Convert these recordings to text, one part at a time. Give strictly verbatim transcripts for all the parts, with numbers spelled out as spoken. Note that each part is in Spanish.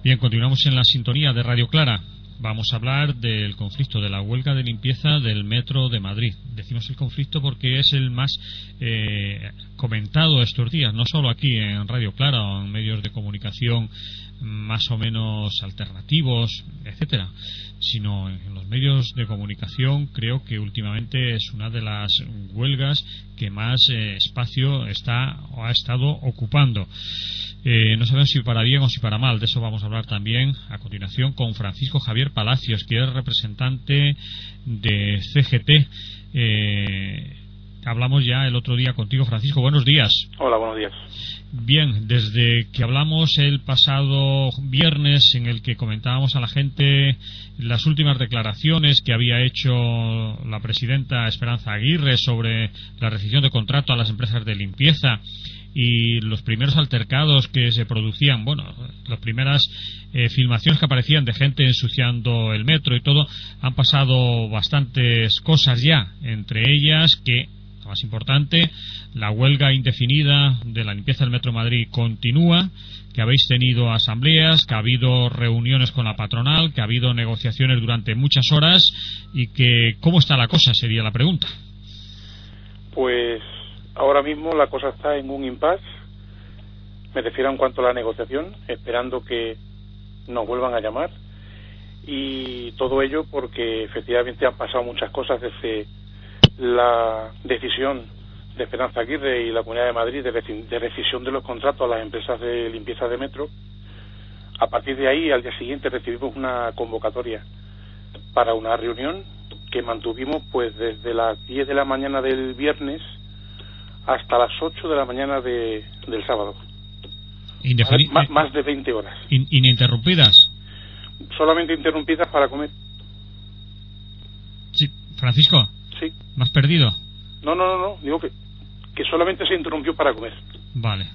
Bien, continuamos en la sintonía de Radio Clara. Vamos a hablar del conflicto de la huelga de limpieza del Metro de Madrid. Decimos el conflicto porque es el más eh, comentado estos días, no solo aquí en Radio Clara o en medios de comunicación más o menos alternativos, etcétera, sino en los medios de comunicación. Creo que últimamente es una de las huelgas que más eh, espacio está o ha estado ocupando. Eh, no sabemos si para bien o si para mal. De eso vamos a hablar también a continuación con Francisco Javier Palacios, que es representante de C G T. Eh, hablamos ya el otro día contigo, Francisco. Buenos días. Hola, buenos días. Bien, desde que hablamos el pasado viernes, en el que comentábamos a la gente las últimas declaraciones que había hecho la presidenta Esperanza Aguirre sobre la rescisión de contrato a las empresas de limpieza y los primeros altercados que se producían, bueno, las primeras eh, filmaciones que aparecían de gente ensuciando el metro y todo, han pasado bastantes cosas ya, entre ellas que, lo más importante, la huelga indefinida de la limpieza del Metro de Madrid continúa, que habéis tenido asambleas, que ha habido reuniones con la patronal, que ha habido negociaciones durante muchas horas y que, ¿cómo está la cosa? Sería la pregunta. Pues ahora mismo la cosa está en un impasse, me refiero en cuanto a la negociación, esperando que nos vuelvan a llamar, y todo ello porque efectivamente han pasado muchas cosas desde la decisión de Esperanza Aguirre y la Comunidad de Madrid de, de rescisión de los contratos a las empresas de limpieza de metro. A partir de ahí, al día siguiente recibimos una convocatoria para una reunión que mantuvimos pues desde las diez de la mañana del viernes hasta las ocho de la mañana de, del sábado. Indefini- más, más de veinte horas. In- ininterrumpidas. Solamente interrumpidas para comer. Sí, Francisco. Sí. ¿Me has perdido? No, no, no, no. Digo que, que solamente se interrumpió para comer. Vale.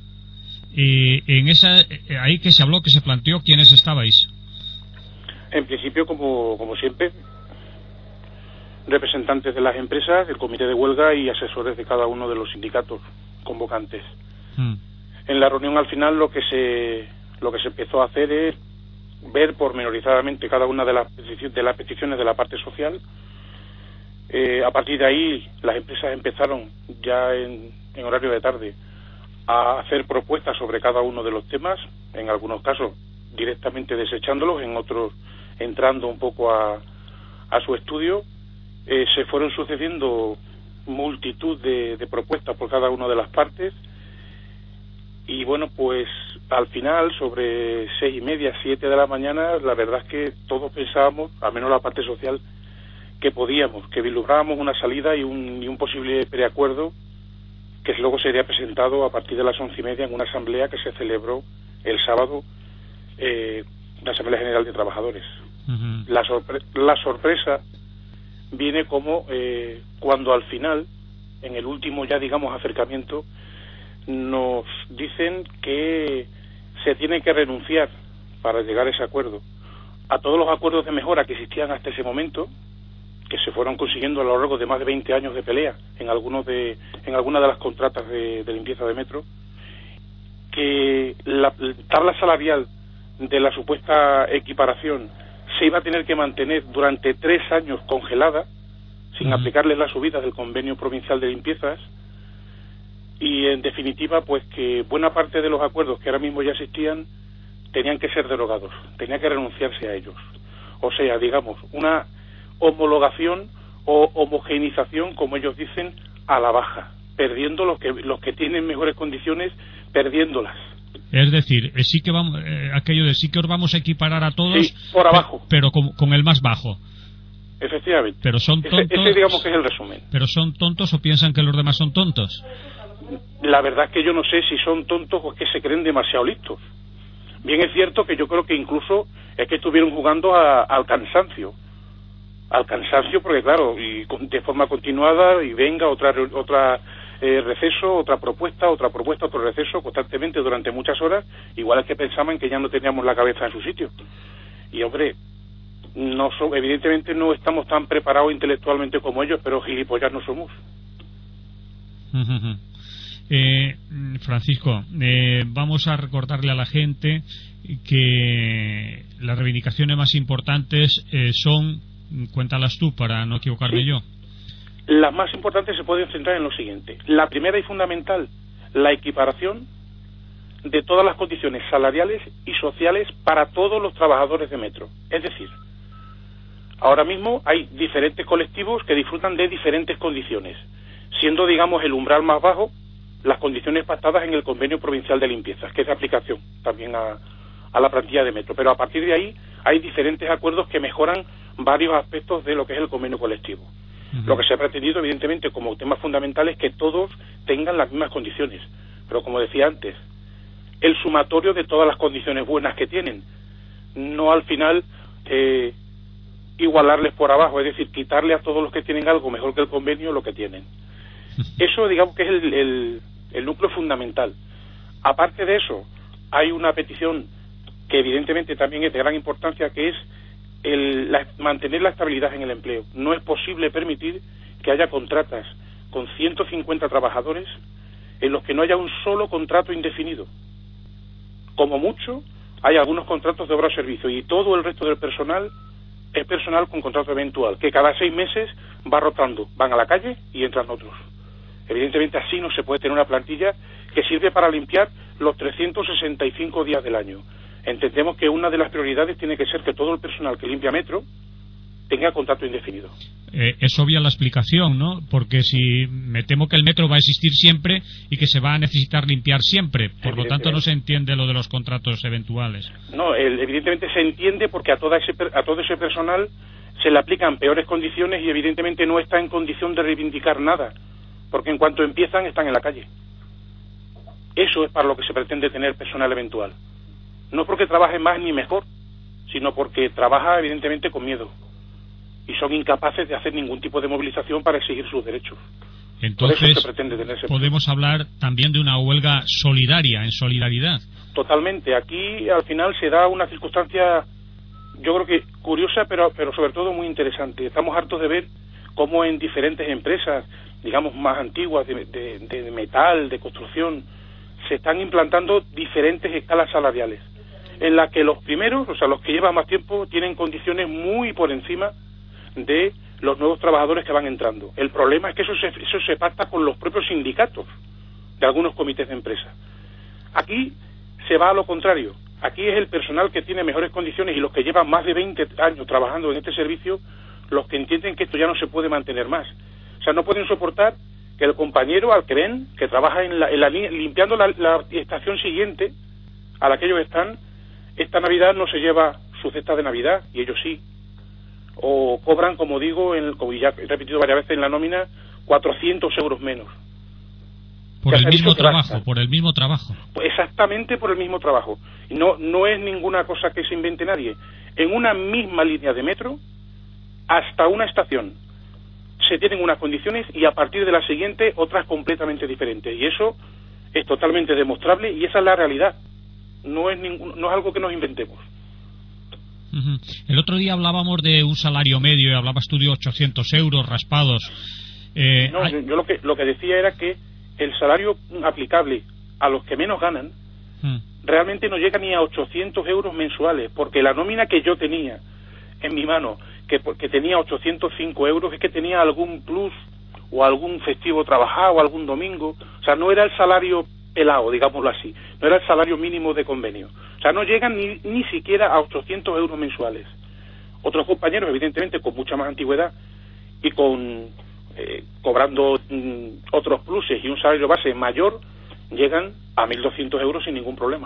Y en esa, ahí que se habló, que se planteó, ¿quiénes estabais? En principio, como, como siempre, representantes de las empresas, el comité de huelga y asesores de cada uno de los sindicatos convocantes. Hmm. En la reunión, al final, lo que se lo que se empezó a hacer es ver pormenorizadamente cada una de las peticiones de las peticiones de la parte social. Eh, a partir de ahí, las empresas empezaron ya en, en horario de tarde a hacer propuestas sobre cada uno de los temas, en algunos casos directamente desechándolos, en otros entrando un poco a, a su estudio. Eh, se fueron sucediendo multitud de, de propuestas por cada una de las partes y bueno, pues al final, sobre seis y media, siete de la mañana, la verdad es que todos pensábamos, al menos la parte social, que podíamos, que vislumbrábamos una salida y un, y un posible preacuerdo que luego sería presentado a partir de las once y media en una asamblea que se celebró el sábado, eh, la Asamblea General de Trabajadores. Uh-huh. La, sorpre- la sorpresa viene como eh, cuando al final, en el último ya digamos acercamiento, nos dicen que se tiene que renunciar para llegar a ese acuerdo a todos los acuerdos de mejora que existían hasta ese momento, que se fueron consiguiendo a lo largo de más de veinte años de pelea en algunos de en algunas de las contratas de, de limpieza de metro, que la tabla salarial de la supuesta equiparación se iba a tener que mantener durante tres años congelada, sin uh-huh. aplicarles las subidas del convenio provincial de limpiezas, y en definitiva pues que buena parte de los acuerdos que ahora mismo ya existían tenían que ser derogados, tenía que renunciarse a ellos. O sea, digamos, una homologación o homogeneización, como ellos dicen, a la baja, perdiendo los que los que tienen mejores condiciones, perdiéndolas. Es decir, sí que vamos, eh, aquello de sí que os vamos a equiparar a todos, sí, por abajo, pe- pero con, con el más bajo. Efectivamente. Pero son tontos. Ese, ese digamos que es el resumen. Pero son tontos o piensan que los demás son tontos. La verdad es que yo no sé si son tontos o es que se creen demasiado listos. Bien es cierto que yo creo que incluso es que estuvieron jugando a, al cansancio. Al cansancio porque claro, y de forma continuada, y venga otra otra eh, receso, otra propuesta, otra propuesta, otro receso, constantemente durante muchas horas, igual es que pensaban que ya no teníamos la cabeza en su sitio. Y hombre, no so, evidentemente no estamos tan preparados intelectualmente como ellos, pero gilipollas no somos. Eh, Francisco, eh, vamos a recordarle a la gente que las reivindicaciones más importantes eh, son, cuéntalas tú para no equivocarme sí. yo. Las más importantes se pueden centrar en lo siguiente. La primera y fundamental, la equiparación de todas las condiciones salariales y sociales para todos los trabajadores de Metro. Es decir, ahora mismo hay diferentes colectivos que disfrutan de diferentes condiciones, siendo, digamos, el umbral más bajo las condiciones pactadas en el Convenio Provincial de Limpiezas, que es de aplicación también a, a la plantilla de Metro. Pero a partir de ahí hay diferentes acuerdos que mejoran varios aspectos de lo que es el convenio colectivo. Uh-huh. Lo que se ha pretendido, evidentemente, como tema fundamental es que todos tengan las mismas condiciones. Pero, como decía antes, el sumatorio de todas las condiciones buenas que tienen, no al final eh, igualarles por abajo, es decir, quitarle a todos los que tienen algo mejor que el convenio lo que tienen. Eso, digamos, que es el, el, el núcleo fundamental. Aparte de eso, hay una petición que evidentemente también es de gran importancia, que es el, la, mantener la estabilidad en el empleo. No es posible permitir que haya contratas con ciento cincuenta trabajadores en los que no haya un solo contrato indefinido. Como mucho, hay algunos contratos de obra o servicio, y todo el resto del personal es personal con contrato eventual, que cada seis meses va rotando, van a la calle y entran otros. Evidentemente así no se puede tener una plantilla que sirve para limpiar los trescientos sesenta y cinco días del año. Entendemos que una de las prioridades tiene que ser que todo el personal que limpia Metro tenga contrato indefinido. Eh, es obvia la explicación, ¿no? Porque si me temo que el Metro va a existir siempre y que se va a necesitar limpiar siempre, por lo tanto no se entiende lo de los contratos eventuales. No, el, evidentemente se entiende porque a, toda ese, a todo ese personal se le aplican peores condiciones y evidentemente no está en condición de reivindicar nada, porque en cuanto empiezan están en la calle. Eso es para lo que se pretende tener personal eventual. No porque trabaje más ni mejor, sino porque trabaja evidentemente con miedo y son incapaces de hacer ningún tipo de movilización para exigir sus derechos. Entonces, Por eso se pretende tener ese podemos hablar también de una huelga solidaria, en solidaridad. Totalmente. Aquí al final se da una circunstancia, yo creo que curiosa, pero, pero sobre todo muy interesante. Estamos hartos de ver cómo en diferentes empresas, digamos más antiguas, de, de, de metal, de construcción, se están implantando diferentes escalas salariales, en las que los primeros, o sea, los que llevan más tiempo, tienen condiciones muy por encima de los nuevos trabajadores que van entrando. El problema es que eso se, eso se pacta con los propios sindicatos de algunos comités de empresa. Aquí se va a lo contrario. Aquí es el personal que tiene mejores condiciones y los que llevan más de veinte años trabajando en este servicio los que entienden que esto ya no se puede mantener más. O sea, no pueden soportar que el compañero Alquerén, que trabaja en la, en la limpiando la, la estación siguiente a la que ellos están, esta Navidad no se lleva su cesta de Navidad y ellos sí. O cobran, como digo, en, como ya he repetido varias veces en la nómina, cuatrocientos euros menos. Por el mismo trabajo, por el mismo trabajo. Exactamente por el mismo trabajo. No, no es ninguna cosa que se invente nadie. En una misma línea de metro, hasta una estación, se tienen unas condiciones y a partir de la siguiente otras completamente diferentes. Y eso es totalmente demostrable y esa es la realidad. No es, ningún, no es algo que nos inventemos. Uh-huh. El otro día hablábamos de un salario medio y hablabas tú de ochocientos euros raspados. Eh, no, hay... yo lo que, lo que decía era que el salario aplicable a los que menos ganan uh-huh. realmente no llega ni a ochocientos euros mensuales, porque la nómina que yo tenía en mi mano, que, que tenía ochocientos cinco euros, es que tenía algún plus o algún festivo trabajado, algún domingo. O sea, no era el salario pelado, digámoslo así, no era el salario mínimo de convenio. O sea, no llegan ni, ni siquiera a ochocientos euros mensuales. Otros compañeros, evidentemente, con mucha más antigüedad y con eh, cobrando mm, otros pluses y un salario base mayor, llegan a mil doscientos euros sin ningún problema.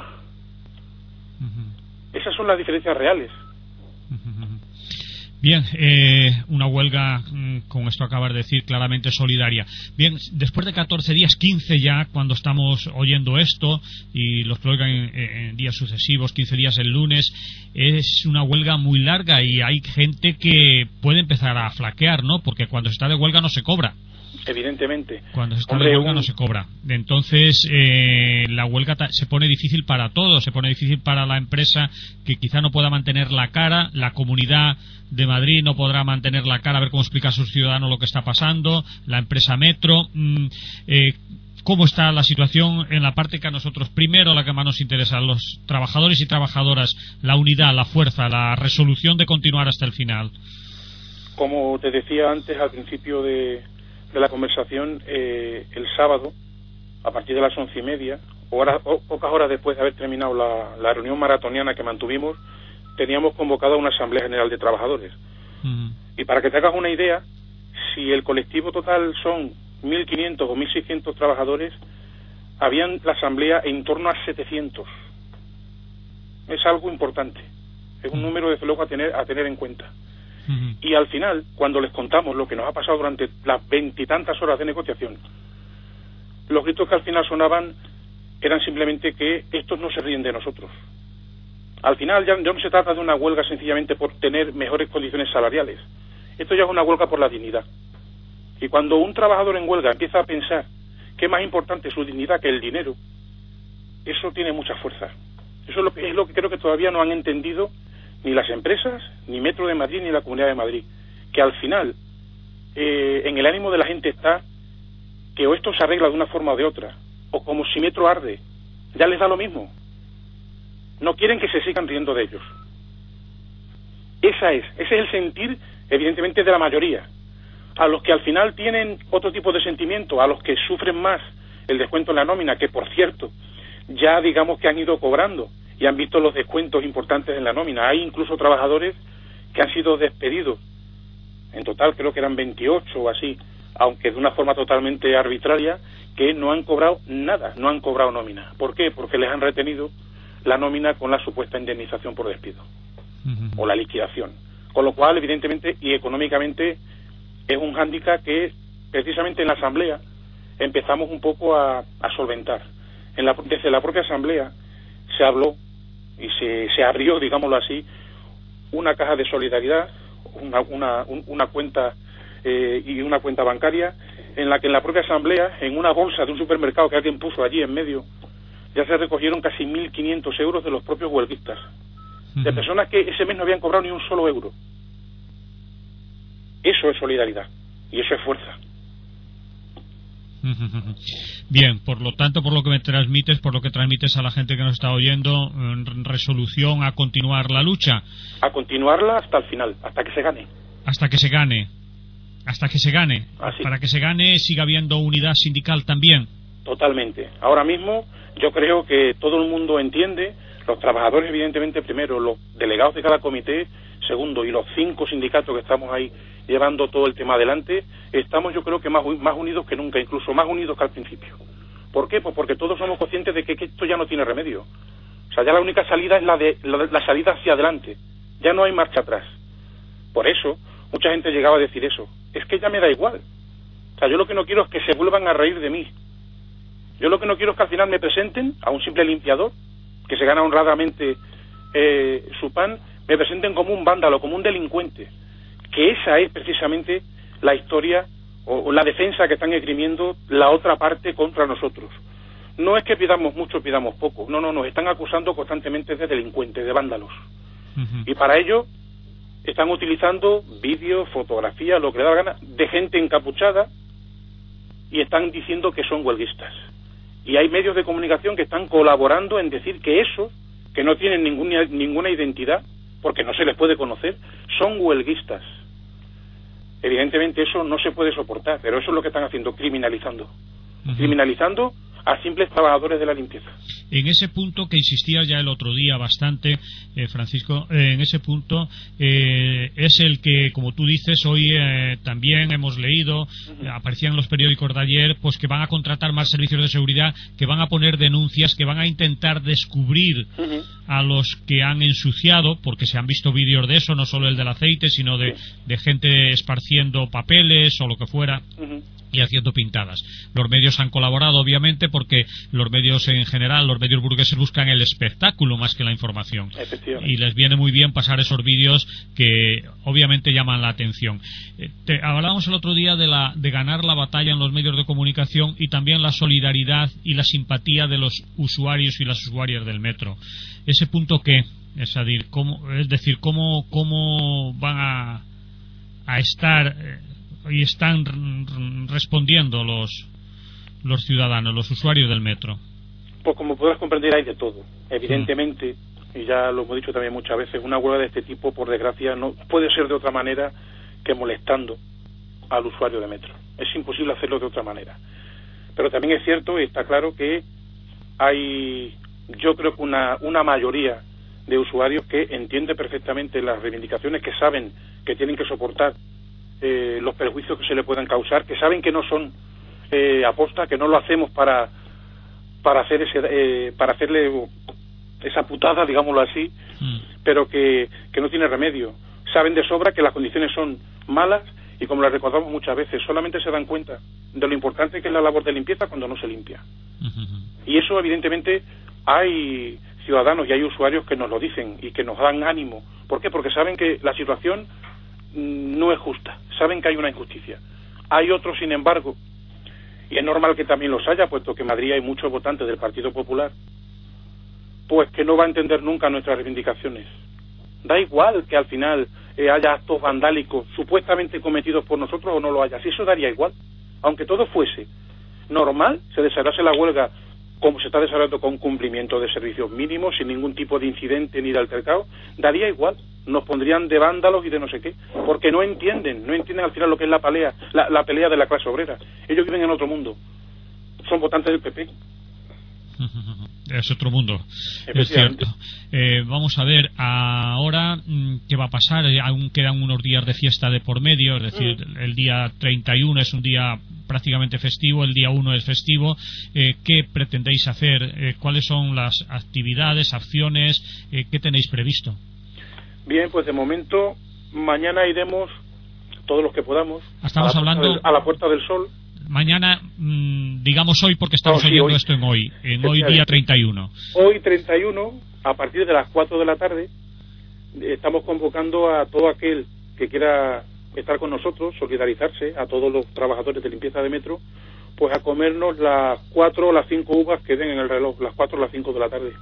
Uh-huh. Esas son las diferencias reales. Uh-huh. Bien, eh, una huelga, con esto acabas de decir, claramente solidaria. Bien, después de catorce días, quince ya, cuando estamos oyendo esto, y los prolongan en, en días sucesivos, quince días el lunes, es una huelga muy larga y hay gente que puede empezar a flaquear, ¿no? Porque cuando se está de huelga no se cobra. evidentemente. Cuando se está Hombre, de huelga un... no se cobra. Entonces, eh, la huelga se pone difícil para todos. Se pone difícil para la empresa, que quizá no pueda mantener la cara. La Comunidad de Madrid no podrá mantener la cara a ver cómo explica a sus ciudadanos lo que está pasando. La empresa Metro. Mmm, eh, ¿Cómo está la situación en la parte que a nosotros primero, la que más nos interesa, los trabajadores y trabajadoras, la unidad, la fuerza, la resolución de continuar hasta el final? Como te decía antes, al principio de, de la conversación, eh, el sábado, a partir de las once y media, horas, o, pocas horas después de haber terminado la, la reunión maratoniana que mantuvimos, teníamos convocada una Asamblea General de Trabajadores. Uh-huh. Y para que te hagas una idea, si el colectivo total son mil quinientos o mil seiscientos trabajadores, habían la asamblea en torno a setecientos. Es algo importante, es un número desde luego a tener a tener en cuenta. Uh-huh. Y al final, cuando les contamos lo que nos ha pasado durante las veintitantas horas de negociación, los gritos que al final sonaban eran simplemente que estos no se ríen de nosotros. Al final ya, ya no se trata de una huelga sencillamente por tener mejores condiciones salariales, esto ya es una huelga por la dignidad. Y cuando un trabajador en huelga empieza a pensar que es más importante su dignidad que el dinero, eso tiene mucha fuerza. Eso es lo que, es lo que creo que todavía no han entendido ni las empresas, ni Metro de Madrid, ni la Comunidad de Madrid. Que al final, eh, en el ánimo de la gente está que o esto se arregla de una forma o de otra, o como si Metro arde, ya les da lo mismo. No quieren que se sigan riendo de ellos. Esa es, ese es el sentir, evidentemente, de la mayoría. A los que al final tienen otro tipo de sentimiento, a los que sufren más el descuento en la nómina, que por cierto, ya digamos que han ido cobrando y han visto los descuentos importantes en la nómina. Hay incluso trabajadores que han sido despedidos, en total creo que eran veintiocho o así, aunque de una forma totalmente arbitraria, que no han cobrado nada, no han cobrado nómina. ¿Por qué? Porque les han retenido la nómina con la supuesta indemnización por despido, uh-huh, o la liquidación. Con lo cual, evidentemente, y económicamente, es un hándicap que precisamente en la asamblea empezamos un poco a, a solventar. En la, desde la propia asamblea se habló y se, se abrió, digámoslo así, una caja de solidaridad, una, una, un, una cuenta eh, y una cuenta bancaria, en la que en la propia asamblea, en una bolsa de un supermercado que alguien puso allí en medio, ya se recogieron casi mil quinientos euros de los propios huelguistas, uh-huh, de personas que ese mes no habían cobrado ni un solo euro. Eso es solidaridad y eso es fuerza. Bien, por lo tanto, por lo que me transmites, por lo que transmites a la gente que nos está oyendo, resolución a continuar la lucha. A continuarla hasta el final, hasta que se gane. Hasta que se gane. Hasta que se gane. Así. Para que se gane siga habiendo unidad sindical también. Totalmente. Ahora mismo yo creo que todo el mundo entiende, los trabajadores evidentemente primero, los delegados de cada comité segundo y los cinco sindicatos que estamos ahí llevando todo el tema adelante, estamos yo creo que más, más unidos que nunca, incluso más unidos que al principio. ¿Por qué? Pues porque todos somos conscientes de que, que esto ya no tiene remedio. O sea, ya la única salida es la de la, la salida hacia adelante. Ya no hay marcha atrás. Por eso, mucha gente llegaba a decir eso. Es que ya me da igual. O sea, yo lo que no quiero es que se vuelvan a reír de mí. Yo lo que no quiero es que al final me presenten a un simple limpiador, que se gana honradamente eh, su pan, me presenten como un vándalo, como un delincuente. Que esa es precisamente la historia o, o la defensa que están esgrimiendo la otra parte contra nosotros. No es que pidamos mucho, pidamos poco. No, no, nos están acusando constantemente de delincuentes, de vándalos. Uh-huh. Y para ello están utilizando vídeos, fotografías, lo que le da la gana, de gente encapuchada y están diciendo que son huelguistas. Y hay medios de comunicación que están colaborando en decir que esos, que no tienen ninguna, ninguna identidad, porque no se les puede conocer, son huelguistas. Evidentemente eso no se puede soportar, pero eso es lo que están haciendo, criminalizando. Uh-huh. Criminalizando a simples trabajadores de la limpieza. En ese punto que insistías ya el otro día bastante, eh, Francisco, eh, en ese punto eh, es el que, como tú dices, hoy eh, también hemos leído, uh-huh, eh, aparecían en los periódicos de ayer, pues que van a contratar más servicios de seguridad, que van a poner denuncias, que van a intentar descubrir uh-huh. a los que han ensuciado, porque se han visto vídeos de eso, no solo el del aceite, sino de, de gente esparciendo papeles o lo que fuera. Uh-huh. y haciendo pintadas. Los medios han colaborado, obviamente, porque los medios en general, los medios burgueses, buscan el espectáculo más que la información. Y les viene muy bien pasar esos vídeos que obviamente llaman la atención. Eh, te, hablábamos el otro día de, la, de ganar la batalla en los medios de comunicación y también la solidaridad y la simpatía de los usuarios y las usuarias del metro. ¿Ese punto qué? Es decir, ¿cómo, es decir, cómo, cómo van a, a estar... Eh, y están respondiendo los los ciudadanos, los usuarios del metro? Pues como podrás comprender, hay de todo. Evidentemente, mm. y ya lo hemos dicho también muchas veces, una huelga de este tipo, por desgracia, no puede ser de otra manera que molestando al usuario de metro. Es imposible hacerlo de otra manera. Pero también es cierto y está claro que hay, yo creo que una, una mayoría de usuarios que entiende perfectamente las reivindicaciones, que saben que tienen que soportar Eh, los perjuicios que se le puedan causar, que saben que no son eh, aposta, que no lo hacemos para para hacer ese eh, para hacerle esa putada, digámoslo así, mm. pero que, que no tiene remedio. Saben de sobra que las condiciones son malas y, como les recordamos muchas veces, solamente se dan cuenta de lo importante que es la labor de limpieza cuando no se limpia. Uh-huh. Y eso, evidentemente, hay ciudadanos y hay usuarios que nos lo dicen y que nos dan ánimo. ¿Por qué? Porque saben que la situación no es justa, saben que hay una injusticia. Hay otros, sin embargo, y es normal que también los haya, puesto que en Madrid hay muchos votantes del Partido Popular, pues que no va a entender nunca nuestras reivindicaciones. Da igual que al final eh, haya actos vandálicos supuestamente cometidos por nosotros o no lo haya, si eso daría igual. Aunque todo fuese normal, se desarrollase la huelga como se está desarrollando, con cumplimiento de servicios mínimos, sin ningún tipo de incidente ni de altercado, daría igual. Nos pondrían de vándalos y de no sé qué, porque no entienden, no entienden al final lo que es la pelea, la, la pelea de la clase obrera. Ellos viven en otro mundo, son votantes del P P. Es otro mundo, es cierto. Eh, vamos a ver, ahora, ¿qué va a pasar? Aún quedan unos días de fiesta de por medio, es decir, mm. el día treinta y uno es un día prácticamente festivo, el día uno es festivo. Eh, ¿Qué pretendéis hacer? Eh, ¿Cuáles son las actividades, acciones? Eh, ¿Qué tenéis previsto? Bien, pues de momento, mañana iremos todos los que podamos Estamos a, la hablando... del, a la Puerta del Sol. Mañana, mmm, digamos hoy, porque estamos no, sí, oyendo hoy. esto en hoy, en hoy día treinta y uno. Hoy treinta y uno, a partir de las cuatro de la tarde, estamos convocando a todo aquel que quiera estar con nosotros, solidarizarse, a todos los trabajadores de limpieza de metro, pues a comernos las cuatro o las cinco uvas que den en el reloj, las cuatro o las cinco de la tarde.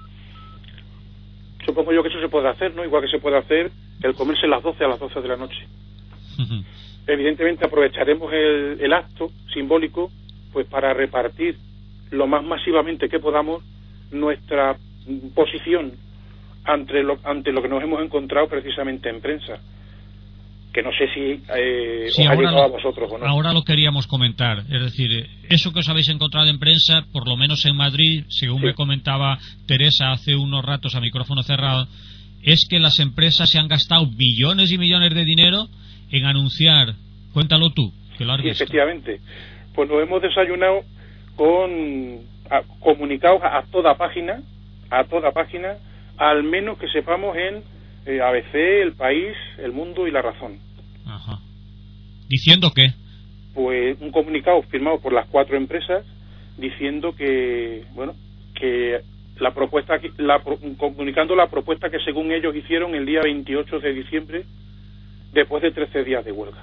Supongo yo que eso se puede hacer, ¿no? Igual que se puede hacer el comerse las doce a las doce de la noche. Uh-huh. Evidentemente aprovecharemos el, el acto simbólico pues para repartir lo más masivamente que podamos nuestra posición ante lo, ante lo que nos hemos encontrado precisamente en prensa, que no sé si eh, sí, os ha llegado lo, a vosotros o no. Ahora lo queríamos comentar, es decir, eso que os habéis encontrado en prensa, por lo menos en Madrid, según sí. me comentaba Teresa hace unos ratos a micrófono cerrado, es que las empresas se han gastado millones y millones de dinero en anunciar. Cuéntalo tú, que lo has sí, visto. Efectivamente, pues nos hemos desayunado con a, comunicados a, a toda página, a toda página, al menos que sepamos en eh, A B C, El País, El Mundo y La Razón. Ajá. ¿Diciendo qué? Pues un comunicado firmado por las cuatro empresas diciendo que, bueno, que la propuesta, la, comunicando la propuesta que según ellos hicieron el día veintiocho de diciembre, después de trece días de huelga.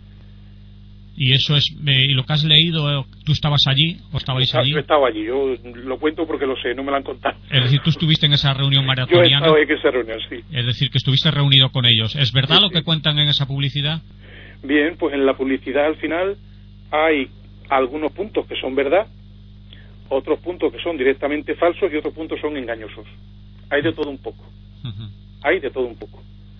¿Y eso es, eh, y lo que has leído, tú estabas allí o estabais allí? Yo estaba allí, yo lo cuento porque lo sé, no me lo han contado. Es decir, tú estuviste en esa reunión maratoniana. Yo he estado en esa reunión, sí. Es decir, que estuviste reunido con ellos. ¿Es verdad sí, lo que sí. cuentan en esa publicidad? Bien, pues en la publicidad al final hay algunos puntos que son verdad, otros puntos que son directamente falsos y otros puntos son engañosos. Hay de todo un poco. Uh-huh. Hay de todo un poco.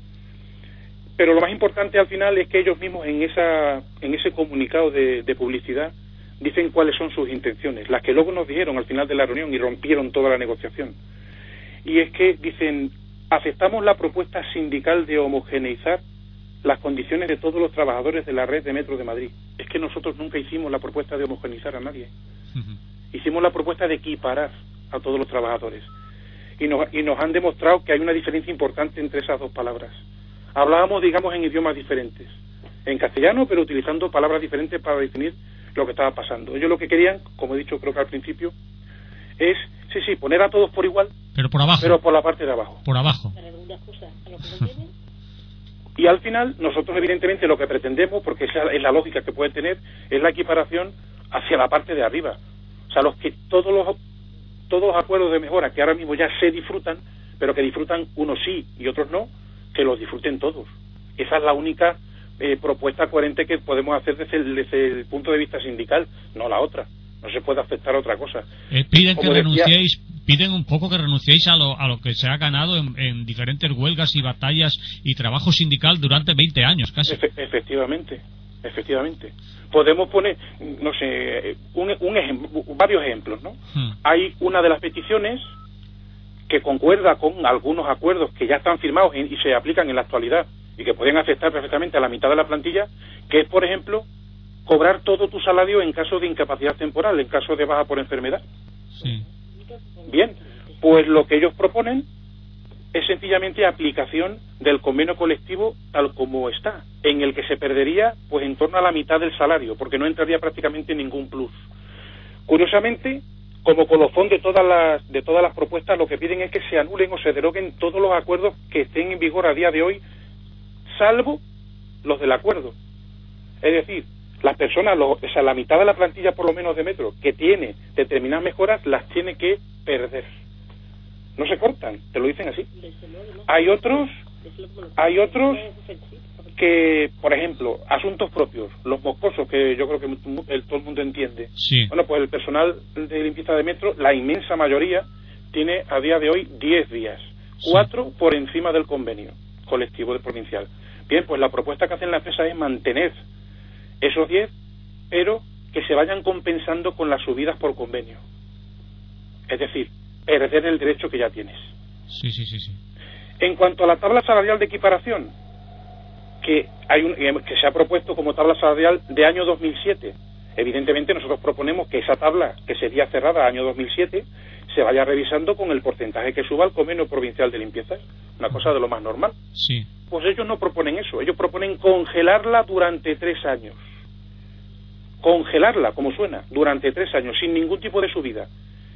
Pero lo más importante al final es que ellos mismos en esa en ese comunicado de, de publicidad dicen cuáles son sus intenciones, las que luego nos dijeron al final de la reunión y rompieron toda la negociación. Y es que dicen, aceptamos la propuesta sindical de homogeneizar las condiciones de todos los trabajadores de la red de metro de Madrid. Es que nosotros nunca hicimos la propuesta de homogeneizar a nadie. Uh-huh. Hicimos la propuesta de equiparar a todos los trabajadores. Y nos, y nos han demostrado que hay una diferencia importante entre esas dos palabras. Hablábamos, digamos, en idiomas diferentes, en castellano, pero utilizando palabras diferentes para definir lo que estaba pasando. Ellos lo que querían, como he dicho creo que al principio, es, sí, sí, poner a todos por igual, pero por abajo, pero por la parte de abajo. Por abajo. Y al final, nosotros evidentemente lo que pretendemos, porque esa es la lógica que puede tener, es la equiparación hacia la parte de arriba. O sea, los que todos los todos los acuerdos de mejora que ahora mismo ya se disfrutan, pero que disfrutan unos sí y otros no, que los disfruten todos. Esa es la única eh, propuesta coherente que podemos hacer desde el, desde el punto de vista sindical, no la otra. No se puede aceptar otra cosa. Eh, piden Como que decía, renunciéis, piden un poco que renunciéis a lo, a lo que se ha ganado en, en diferentes huelgas y batallas y trabajo sindical durante veinte años casi. Efe, efectivamente, efectivamente. Podemos poner, no sé, un, un ejemplo, varios ejemplos, ¿no? Hmm. Hay una de las peticiones que concuerda con algunos acuerdos que ya están firmados y, y se aplican en la actualidad y que pueden afectar perfectamente a la mitad de la plantilla, que es, por ejemplo, cobrar todo tu salario en caso de incapacidad temporal, en caso de baja por enfermedad. Sí. Bien, pues lo que ellos proponen es sencillamente aplicación del convenio colectivo tal como está, en el que se perdería pues en torno a la mitad del salario, porque no entraría prácticamente ningún plus. Curiosamente, como colofón de todas las de todas las propuestas, lo que piden es que se anulen o se deroguen todos los acuerdos que estén en vigor a día de hoy, salvo los del acuerdo. Es decir, las personas, los, o sea, la mitad de la plantilla por lo menos de Metro, que tiene determinadas mejoras, las tiene que perder. No se cortan, te lo dicen así. Hay otros, hay otros que, por ejemplo, asuntos propios, los moscosos, que yo creo que el, todo el mundo entiende. Sí. Bueno, pues el personal de limpieza de Metro, la inmensa mayoría, tiene a día de hoy diez días, cuatro sí. por encima del convenio colectivo del provincial. Bien, pues la propuesta que hacen la empresa es mantener esos diez, pero que se vayan compensando con las subidas por convenio. Es decir, perder el derecho que ya tienes. Sí, sí, sí, sí. En cuanto a la tabla salarial de equiparación, que hay un, que se ha propuesto como tabla salarial de año dos mil siete, evidentemente nosotros proponemos que esa tabla, que sería cerrada año dos mil siete, se vaya revisando con el porcentaje que suba al convenio provincial de limpieza, una cosa de lo más normal. Sí. Pues ellos no proponen eso, ellos proponen congelarla durante tres años. Congelarla, como suena, durante tres años, sin ningún tipo de subida.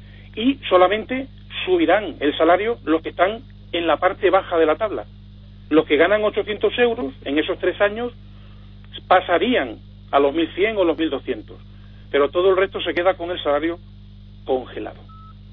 Y solamente subirán el salario los que están en la parte baja de la tabla. Los que ganan ochocientos euros en esos tres años pasarían a los mil cien o los mil doscientos, pero todo el resto se queda con el salario congelado.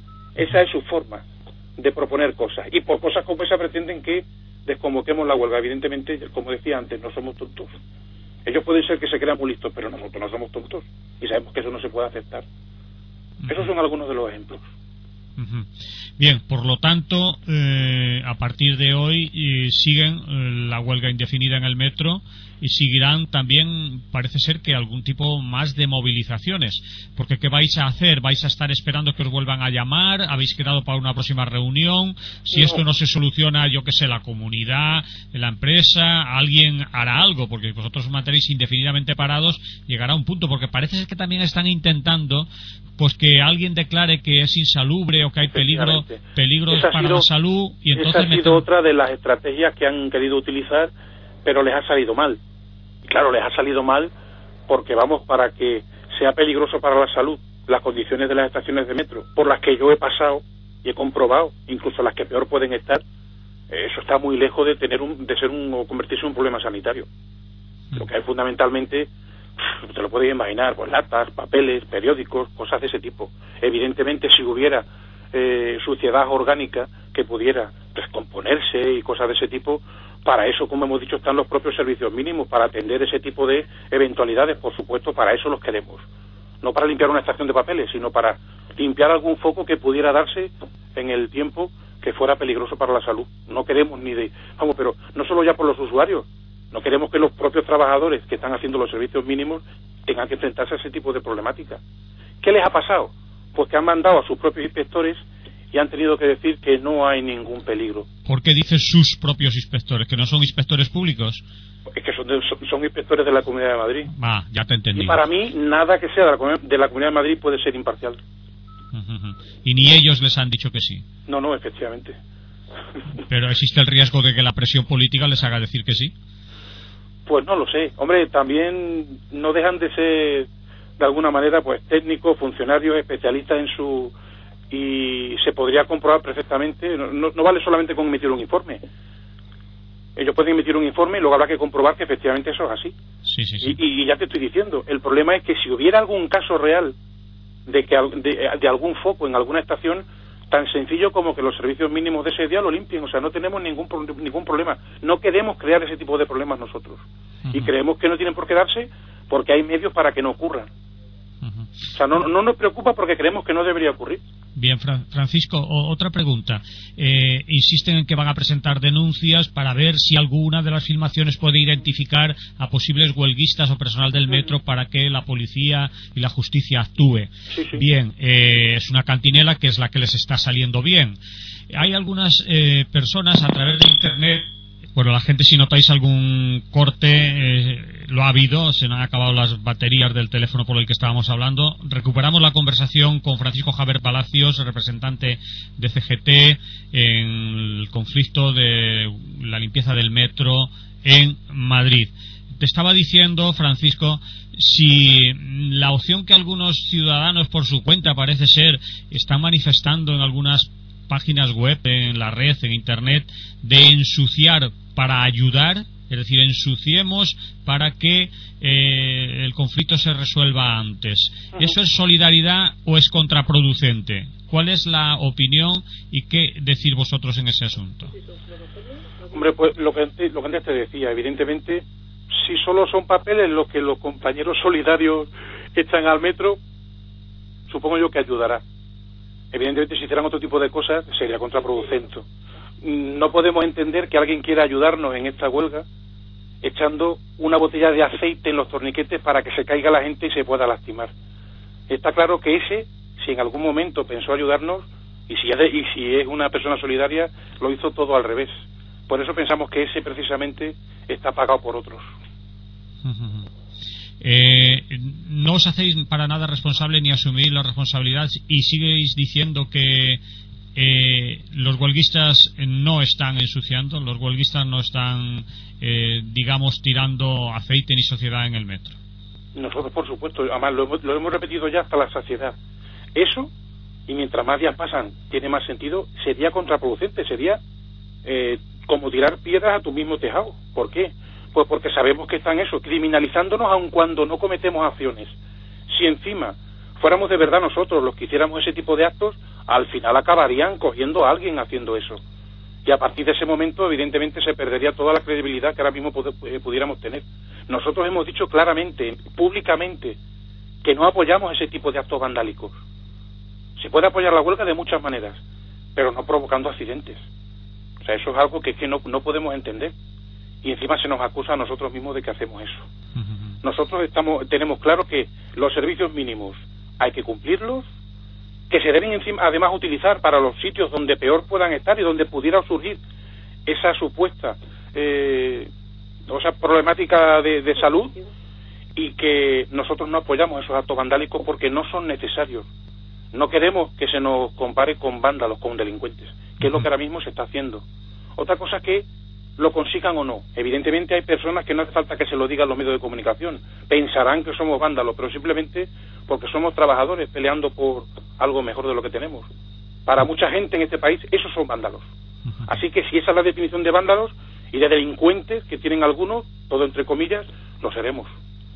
Esa es su forma de proponer cosas, y por cosas como esa pretenden que desconvoquemos la huelga. Evidentemente, como decía antes, no somos tontos. Ellos pueden ser que se crean muy listos, pero nosotros no somos tontos y sabemos que eso no se puede aceptar. Uh-huh. Esos son algunos de los ejemplos. Uh-huh. Bien, por lo tanto, eh, a partir de hoy eh, siguen eh, la huelga indefinida en el metro y seguirán también, parece ser que algún tipo más de movilizaciones, porque ¿qué vais a hacer? ¿Vais a estar esperando que os vuelvan a llamar? ¿Habéis quedado para una próxima reunión? Si no. Esto no se soluciona, yo qué sé, la comunidad, la empresa, alguien hará algo, porque vosotros os mantenéis indefinidamente parados, llegará un punto, porque parece ser que también están intentando pues que alguien declare que es insalubre o que hay peligro peligros para sido, la salud, y entonces esa ha sido meten... otra de las estrategias que han querido utilizar, pero les ha salido mal. Claro, les ha salido mal porque, vamos, para que sea peligroso para la salud las condiciones de las estaciones de metro, por las que yo he pasado y he comprobado, incluso las que peor pueden estar, eso está muy lejos de tener un, de ser un o convertirse en un problema sanitario. Lo que hay fundamentalmente, te lo puedes imaginar, pues latas, papeles, periódicos, cosas de ese tipo. Evidentemente, si hubiera eh, suciedad orgánica que pudiera descomponerse y cosas de ese tipo, para eso, como hemos dicho, están los propios servicios mínimos, para atender ese tipo de eventualidades. Por supuesto, para eso los queremos. No para limpiar una estación de papeles, sino para limpiar algún foco que pudiera darse en el tiempo que fuera peligroso para la salud. No queremos ni de... Vamos, pero no solo ya por los usuarios, no queremos que los propios trabajadores que están haciendo los servicios mínimos tengan que enfrentarse a ese tipo de problemática. ¿Qué les ha pasado? Pues que han mandado a sus propios inspectores y han tenido que decir que no hay ningún peligro. ¿Por qué dicen sus propios inspectores? ¿Que no son inspectores públicos? Es que son, de, son, son inspectores de la Comunidad de Madrid. Ah, ya te entendí. Y para mí, nada que sea de la, de la Comunidad de Madrid puede ser imparcial. Uh-huh. Y ni ellos les han dicho que sí. No, no, efectivamente. ¿Pero existe el riesgo de que la presión política les haga decir que sí? Pues no lo sé. Hombre, también no dejan de ser de alguna manera, pues técnicos, funcionarios, especialistas en su... y se podría comprobar perfectamente, no, no, no vale solamente con emitir un informe. Ellos pueden emitir un informe y luego habrá que comprobar que efectivamente eso es así. Sí, sí, sí. Y, y ya te estoy diciendo, el problema es que si hubiera algún caso real de que de, de algún foco en alguna estación, tan sencillo como que los servicios mínimos de ese día lo limpien, o sea, no tenemos ningún ningún problema. No queremos crear ese tipo de problemas nosotros. Uh-huh. Y creemos que no tienen por qué darse porque hay medios para que no ocurran. Uh-huh. O sea, no, no nos preocupa porque creemos que no debería ocurrir. Bien, Fra- Francisco, o, otra pregunta. Eh, insisten en que van a presentar denuncias para ver si alguna de las filmaciones puede identificar a posibles huelguistas o personal del metro para que la policía y la justicia actúe. Sí, sí. Bien, eh, es una cantinela que es la que les está saliendo bien. Hay algunas eh, personas a través de Internet. Bueno, la gente, si notáis algún corte, eh, lo ha habido, se nos han acabado las baterías del teléfono por el que estábamos hablando. Recuperamos la conversación con Francisco Javier Palacios, representante de C G T, en el conflicto de la limpieza del metro en Madrid. Te estaba diciendo, Francisco, si la opción que algunos ciudadanos por su cuenta parece ser están manifestando en algunas páginas web, en la red, en Internet, de ensuciar para ayudar, es decir, ensuciemos para que eh, el conflicto se resuelva antes. Uh-huh. ¿Eso es solidaridad o es contraproducente? ¿Cuál es la opinión y qué decir vosotros en ese asunto? Hombre, pues lo que antes, lo que antes te decía, evidentemente, si solo son papeles los que los compañeros solidarios echan al metro, supongo yo que ayudará. Evidentemente, si hicieran otro tipo de cosas, sería contraproducente. No podemos entender que alguien quiera ayudarnos en esta huelga echando una botella de aceite en los torniquetes para que se caiga la gente y se pueda lastimar. Está claro que ese, si en algún momento pensó ayudarnos, y si, es de, y si es una persona solidaria, lo hizo todo al revés. Por eso pensamos que ese precisamente está pagado por otros. Uh-huh. Eh, no os hacéis para nada responsable ni asumir la responsabilidad y sigueis diciendo que eh, los huelguistas no están ensuciando, los huelguistas no están, eh, digamos, tirando aceite ni sociedad en el metro. Nosotros, por supuesto, además lo hemos, lo hemos repetido ya hasta la saciedad. Eso, y mientras más días pasan, tiene más sentido, sería contraproducente, sería eh, como tirar piedras a tu mismo tejado. ¿Por qué? Pues porque sabemos que están eso, criminalizándonos aun cuando no cometemos acciones. Si encima fuéramos de verdad nosotros los que hiciéramos ese tipo de actos, al final acabarían cogiendo a alguien haciendo eso. Y a partir de ese momento, evidentemente, se perdería toda la credibilidad que ahora mismo pudiéramos tener. Nosotros hemos dicho claramente, públicamente, que no apoyamos ese tipo de actos vandálicos. Se puede apoyar la huelga de muchas maneras, pero no provocando accidentes. O sea, eso es algo que, que no, no podemos entender. Y encima se nos acusa a nosotros mismos de que hacemos eso. Uh-huh. Nosotros estamos tenemos claro que los servicios mínimos hay que cumplirlos, que se deben encima además utilizar para los sitios donde peor puedan estar y donde pudiera surgir esa supuesta eh, o sea, problemática de, de salud, y que nosotros no apoyamos esos actos vandálicos porque no son necesarios. No queremos que se nos compare con vándalos, con delincuentes, que es lo que ahora mismo se está haciendo. Otra cosa es que lo consigan o no. Evidentemente hay personas que no hace falta que se lo digan los medios de comunicación, pensarán que somos vándalos, pero simplemente porque somos trabajadores peleando por algo mejor de lo que tenemos. Para mucha gente en este país esos son vándalos. Así que si esa es la definición de vándalos y de delincuentes que tienen algunos, todo entre comillas, lo seremos.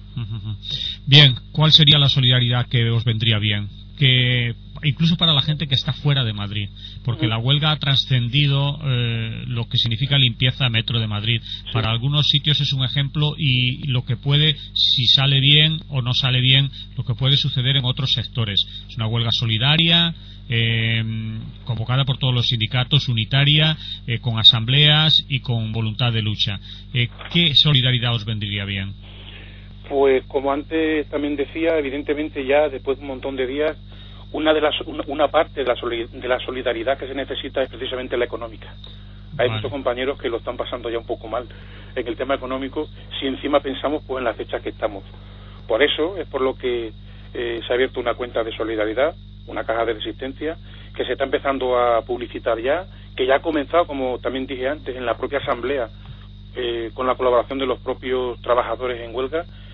Bien, ¿cuál sería la solidaridad que os vendría bien? Que incluso para la gente que está fuera de Madrid, porque la huelga ha trascendido eh, lo que significa limpieza metro de Madrid. Sí. Para algunos sitios es un ejemplo, y lo que puede, si sale bien o no sale bien, lo que puede suceder en otros sectores. Es una huelga solidaria, eh, convocada por todos los sindicatos, unitaria, eh, con asambleas y con voluntad de lucha. Eh, ¿Qué solidaridad os vendría bien? Pues como antes también decía, evidentemente ya después de un montón de días, una de las una, una parte de la, de la solidaridad que se necesita es precisamente la económica. Hay vale. muchos compañeros que lo están pasando ya un poco mal en el tema económico, si encima pensamos pues en las fechas que estamos. Por eso es por lo que eh, se ha abierto una cuenta de solidaridad, una caja de resistencia, que se está empezando a publicitar ya, que ya ha comenzado, como también dije antes, en la propia asamblea, eh, con la colaboración de los propios trabajadores en huelga,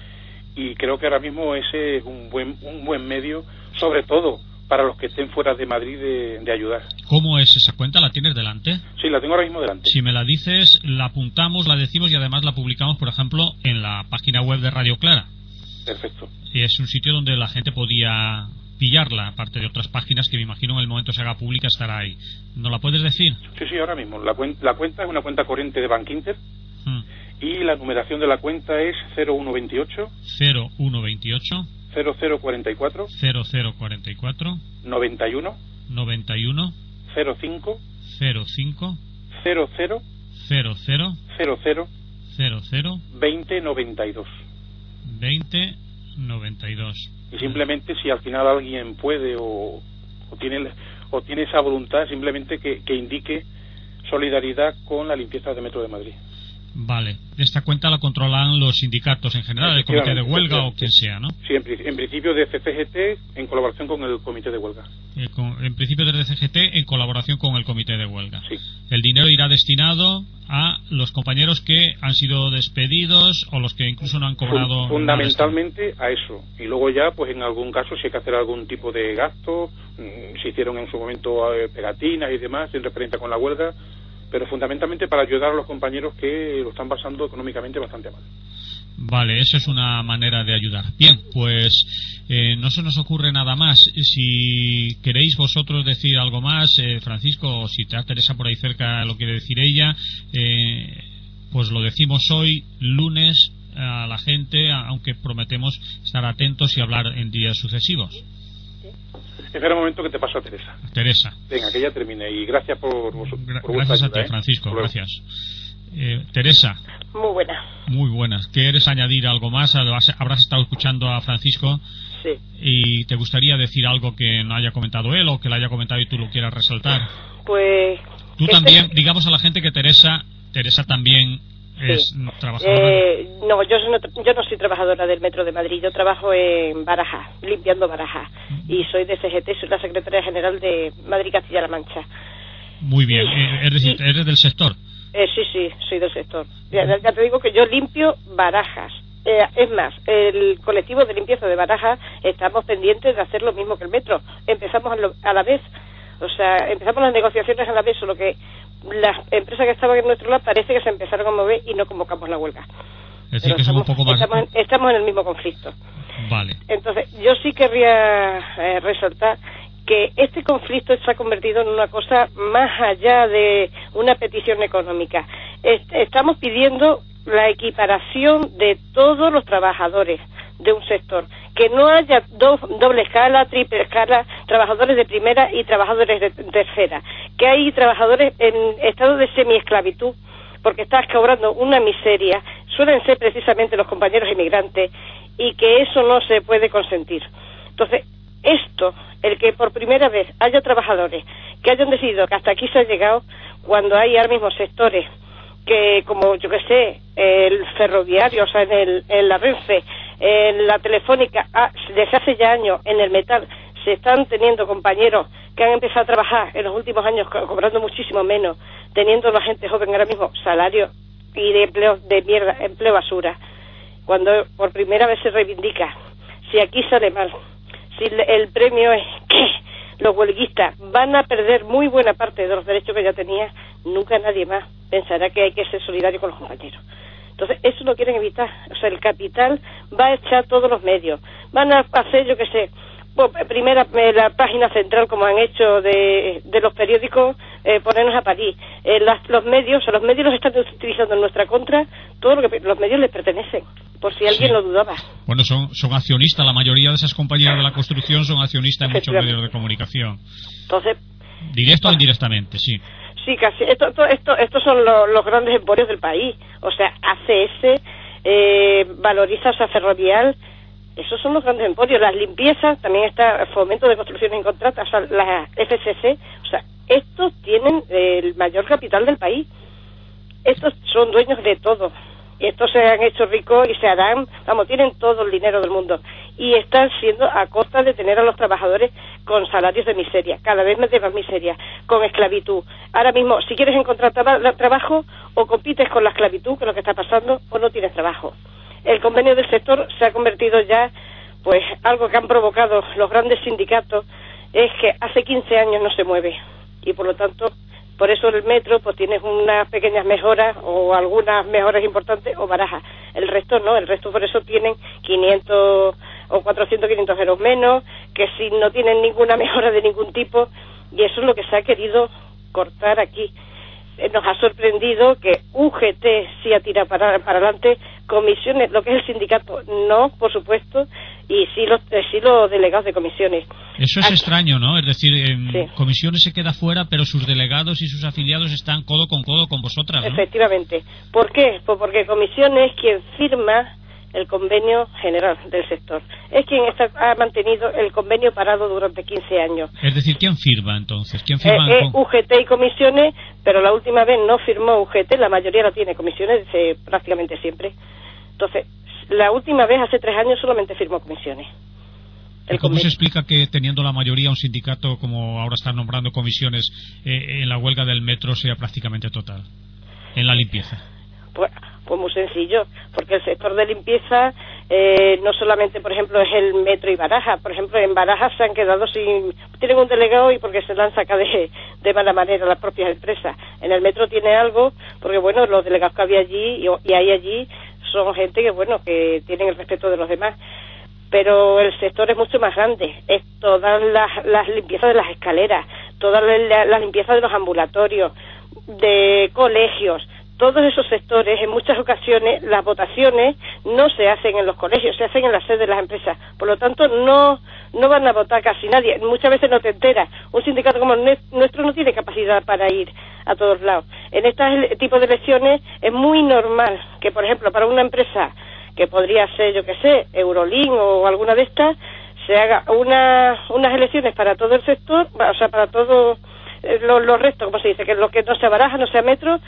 y creo que ahora mismo ese es un buen un buen medio, sobre todo para los que estén fuera de Madrid, de, de ayudar. ¿Cómo es esa cuenta? ¿La tienes delante? Sí, la tengo ahora mismo delante. Si me la dices, la apuntamos, la decimos y además la publicamos, por ejemplo, en la página web de Radio Clara. Perfecto. Y es un sitio donde la gente podía pillarla, aparte de otras páginas que me imagino en el momento se haga pública estará ahí. ¿No la puedes decir? Sí, sí, ahora mismo. La, cuen la cuenta es una cuenta corriente de Bankinter. Hmm. Y la numeración de la cuenta es cero uno veintiocho cero uno veintiocho cero cero cuarenta y cuatro cero cero cuarenta y cuatro noventa y uno noventa y uno cero cinco cero cinco cero cero cero cero cero cero cero cero veinte noventa y dos veinte noventa y dos. Y simplemente si al final alguien puede o, o tiene o tiene esa voluntad, simplemente que, que indique solidaridad con la limpieza de Metro de Madrid. Vale, esta cuenta la controlan los sindicatos en general, el comité de huelga o quien sea, ¿no? Sí, en, en principio desde C G T en colaboración con el comité de huelga. Eh, con, en principio desde C G T en colaboración con el comité de huelga. Sí. El dinero irá destinado a los compañeros que han sido despedidos o los que incluso no han cobrado. Fundamentalmente a eso. Y luego ya, pues en algún caso, si hay que hacer algún tipo de gasto, mmm, se hicieron en su momento eh, pegatinas y demás en referencia con la huelga, pero fundamentalmente para ayudar a los compañeros que lo están pasando económicamente bastante mal. Vale, eso es una manera de ayudar. Bien, pues eh, no se nos ocurre nada más. Si queréis vosotros decir algo más, eh, Francisco, o si está Teresa por ahí cerca lo quiere decir ella, eh, pues lo decimos hoy, lunes, a la gente, aunque prometemos estar atentos y hablar en días sucesivos. Espera un momento que te paso a Teresa. Teresa. Venga, que ya termine. Y gracias por, por Gra por Gracias ayuda, a ti, ¿eh? Francisco. Gracias. Eh, Teresa. Muy buena. Muy buenas. ¿Quieres añadir algo más? Habrás estado escuchando a Francisco. Sí. ¿Y te gustaría decir algo que no haya comentado él o que lo haya comentado y tú lo quieras resaltar? Pues... Tú también, este... digamos a la gente que Teresa Teresa también es sí. trabajadora. Eh, no, yo, no, yo no soy trabajadora del Metro de Madrid. Yo trabajo en Barajas, limpiando Barajas. Y soy de C G T, soy la secretaria general de Madrid-Castilla-La Mancha. Muy bien. Y, eh, es decir, y, ¿eres del sector? Eh, sí, sí, soy del sector. Ya, ya te digo que yo limpio Barajas. Eh, es más, el colectivo de limpieza de Barajas estamos pendientes de hacer lo mismo que el Metro. Empezamos a, lo, a la vez. O sea, empezamos las negociaciones a la vez, solo que las empresas que estaban en nuestro lado parece que se empezaron a mover y no convocamos la huelga. Es decir, que estamos, somos un poco más... estamos, en, estamos en el mismo conflicto. Vale. Entonces, yo sí querría eh, resaltar que este conflicto se ha convertido en una cosa más allá de una petición económica. Est- estamos pidiendo la equiparación de todos los trabajadores de un sector, que no haya do- doble escala, triple escala, trabajadores de primera y trabajadores de tercera, que hay trabajadores en estado de semiesclavitud, porque estás cobrando una miseria, suelen ser precisamente los compañeros inmigrantes, y que eso no se puede consentir. Entonces, esto, el que por primera vez haya trabajadores que hayan decidido que hasta aquí se ha llegado, cuando hay ahora mismo sectores que, como yo que sé, el ferroviario, o sea, en, el, en la Renfe, en la Telefónica, ah, desde hace ya años, en el metal, se están teniendo compañeros que han empezado a trabajar en los últimos años co- cobrando muchísimo menos, teniendo la gente joven ahora mismo salario y de empleo de mierda, empleo basura. Cuando por primera vez se reivindica, si aquí sale mal, si el premio es que los huelguistas van a perder muy buena parte de los derechos que ya tenían, nunca nadie más pensará que hay que ser solidario con los compañeros. Entonces, eso lo quieren evitar. O sea, el capital va a echar todos los medios. Van a hacer, yo qué sé, pues, primera, eh, la página central, como han hecho de, de los periódicos, eh, ponernos a París. Eh, las, los medios, o sea, los medios los están utilizando en nuestra contra, todo lo que los medios les pertenecen, por si alguien sí. lo dudaba. Bueno, son, son accionistas, la mayoría de esas compañías de la construcción son accionistas en muchos medios de comunicación. Entonces, directo o indirectamente, sí. Sí, casi. Esto, esto, esto, estos son lo, los grandes emporios del país. O sea, A C S, eh, Valoriza, o sea, Ferrovial, esos son los grandes emporios. Las limpiezas, también está Fomento de Construcciones en Contrata, o sea, la F C C, o sea, estos tienen eh, el mayor capital del país. Estos son dueños de todo. Estos se han hecho ricos y se harán, vamos, tienen todo el dinero del mundo. Y están siendo a costa de tener a los trabajadores con salarios de miseria, cada vez más de más miseria, con esclavitud. Ahora mismo, si quieres encontrar tra- trabajo, o compites con la esclavitud, que es lo que está pasando, o no tienes trabajo. el convenio del sector se ha convertido ya, pues, algo que han provocado los grandes sindicatos, es que hace quince años no se mueve, y por lo tanto, por eso el metro, pues tiene unas pequeñas mejoras, o algunas mejoras importantes, o barajas. El resto no, el resto por eso tienen quinientos o cuatrocientos, quinientos euros menos, que si no tienen ninguna mejora de ningún tipo, y eso es lo que se ha querido cortar aquí. Nos ha sorprendido que U G T sí ha tirado para, para adelante, comisiones, lo que es el sindicato, no, por supuesto, y sí los, sí los delegados de comisiones. Eso es Aquí, extraño, ¿no? Es decir, en sí. comisiones se queda fuera, pero sus delegados y sus afiliados están codo con codo con vosotras, ¿no? Efectivamente. ¿Por qué? Pues porque comisiones es quien firma el convenio general del sector. Es quien está, ha mantenido el convenio parado durante quince años. Es decir, ¿quién firma entonces? ¿Quién firma? Eh, eh, U G T y comisiones, pero la última vez no firmó U G T, la mayoría la tiene comisiones, eh, prácticamente siempre. Entonces, la última vez, hace tres años, solamente firmó comisiones. ¿Y cómo convenio. se explica que teniendo la mayoría un sindicato, como ahora están nombrando comisiones, eh, en la huelga del metro sea prácticamente total, en la limpieza? Pues, pues muy sencillo, porque el sector de limpieza eh, no solamente, por ejemplo, es el metro y Barajas. Por ejemplo, en Barajas se han quedado sin... Tienen un delegado y porque se lo han sacado de, de mala manera las propias empresas. En el metro tiene algo, porque bueno, los delegados que había allí y, y hay allí son gente que, bueno, que tienen el respeto de los demás. Pero el sector es mucho más grande. Es todas las, las limpiezas de las escaleras, todas las, las limpiezas de los ambulatorios, de colegios. Todos esos sectores, en muchas ocasiones, las votaciones no se hacen en los colegios, se hacen en la sede de las empresas. Por lo tanto, no no van a votar casi nadie. Muchas veces no te enteras. Un sindicato como el nuestro no tiene capacidad para ir a todos lados. En este tipo de elecciones es muy normal que, por ejemplo, para una empresa que podría ser, yo qué sé, Eurolink o alguna de estas, se haga una, unas elecciones para todo el sector, o sea, para todos los, los restos, como se dice, que lo que no sea Barajas, no sea metro,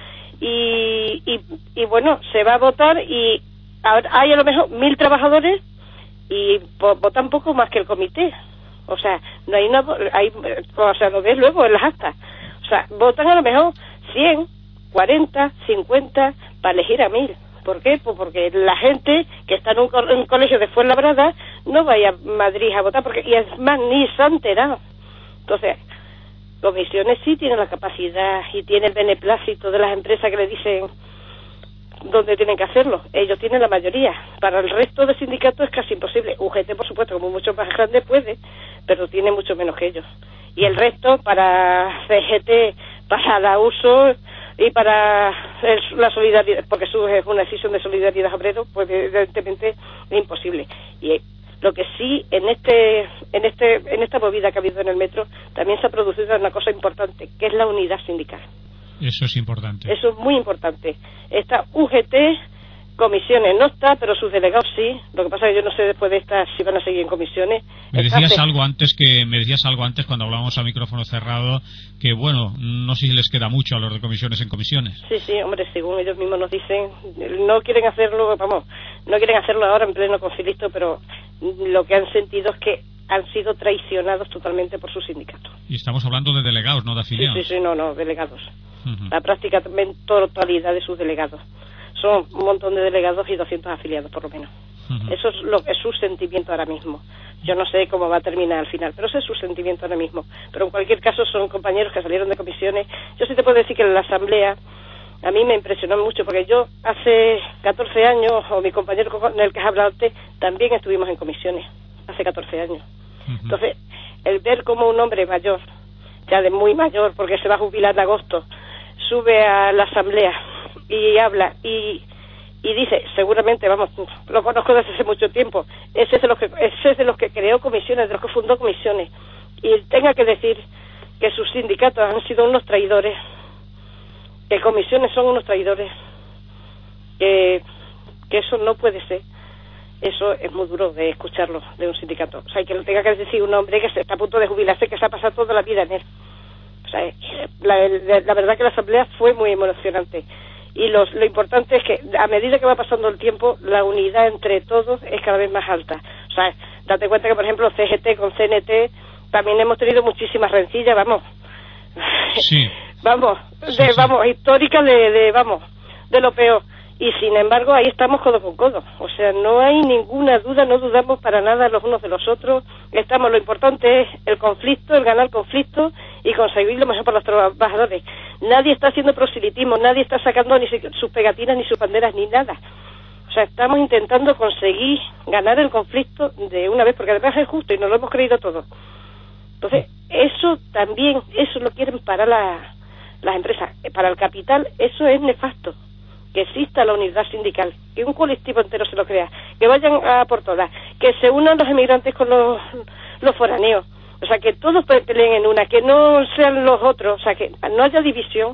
y, y, y bueno, se va a votar y hay a lo mejor mil trabajadores y votan poco más que el comité. O sea, no hay una, hay, o sea, lo ves luego en las actas. O sea, votan a lo mejor cien, cuarenta, cincuenta para elegir a mil. ¿Por qué? Pues porque la gente que está en un, co- en un colegio de Fuenlabrada no vaya a Madrid a votar, porque y es más, ni se ha enterado. Entonces, comisiones sí tienen la capacidad y tienen el beneplácito de las empresas que le dicen dónde tienen que hacerlo. Ellos tienen la mayoría. Para el resto de sindicatos es casi imposible. U G T, por supuesto, como mucho más grande puede, pero tiene mucho menos que ellos. Y el resto, para C G T, para la U S O y para el, la solidaridad, porque eso es una decisión de solidaridad obrero, pues evidentemente es imposible. Y lo que sí, en este, en este, en esta movida que ha habido en el metro, también se ha producido una cosa importante, que es la unidad sindical. Eso es importante. Eso es muy importante. Está U G T, comisiones no está, pero sus delegados sí. Lo que pasa es que yo no sé después de esta si van a seguir en comisiones. Me decías está... algo antes que me decías algo antes cuando hablábamos a micrófono cerrado, que bueno, no sé si les queda mucho a los de comisiones en comisiones. Sí, sí, hombre, según ellos mismos nos dicen, no quieren hacerlo, vamos, no quieren hacerlo ahora en pleno conflicto, pero lo que han sentido es que han sido traicionados totalmente por su sindicato. Y estamos hablando de delegados, no de afiliados. Sí, sí, sí, no, no, delegados. Uh-huh. La prácticamente totalidad de sus delegados. Son un montón de delegados y doscientos afiliados, por lo menos. Uh-huh. Eso es lo es su sentimiento ahora mismo. Yo no sé cómo va a terminar al final, pero ese es su sentimiento ahora mismo. Pero en cualquier caso son compañeros que salieron de comisiones. Yo sí te puedo decir que en la asamblea a mí me impresionó mucho, porque yo hace catorce años, o mi compañero con el que has hablado antes, también estuvimos en comisiones, hace catorce años. Uh-huh. Entonces, el ver cómo un hombre mayor, ya de muy mayor, porque se va a jubilar en agosto, sube a la asamblea y habla y y dice, seguramente, vamos, lo conozco desde hace mucho tiempo, ese es de los que ese es de los que creó comisiones, de los que fundó comisiones, y tenga que decir que sus sindicatos han sido unos traidores, que comisiones son unos traidores, que, que eso no puede ser. Eso es muy duro de escucharlo de un sindicato. O sea, que lo tenga que decir un hombre que se está a punto de jubilarse, que se ha pasado toda la vida en él. O sea, la, la, la verdad que la asamblea fue muy emocionante. Y los, lo importante es que a medida que va pasando el tiempo, la unidad entre todos es cada vez más alta. O sea, date cuenta que, por ejemplo, C G T con C N T también hemos tenido muchísimas rencillas, vamos. Sí. vamos, de, sí, sí. vamos, históricas de, de, vamos, de lo peor. y sin embargo ahí estamos codo con codo, o sea, no hay ninguna duda, no dudamos para nada los unos de los otros, estamos, lo importante es el conflicto, el ganar conflicto y conseguir lo mejor para los trabajadores. Nadie está haciendo proselitismo, nadie está sacando ni sus pegatinas, ni sus banderas, ni nada. O sea, estamos intentando conseguir ganar el conflicto de una vez, porque además es justo y nos lo hemos creído todos. Entonces, eso también, eso lo quieren para la, las empresas. Para el capital, eso es nefasto. Que exista la unidad sindical, que un colectivo entero se lo crea, que vayan a por todas, que se unan los emigrantes con los, los foráneos. O sea, que todos peleen en una, que no sean los otros, o sea, que no haya división.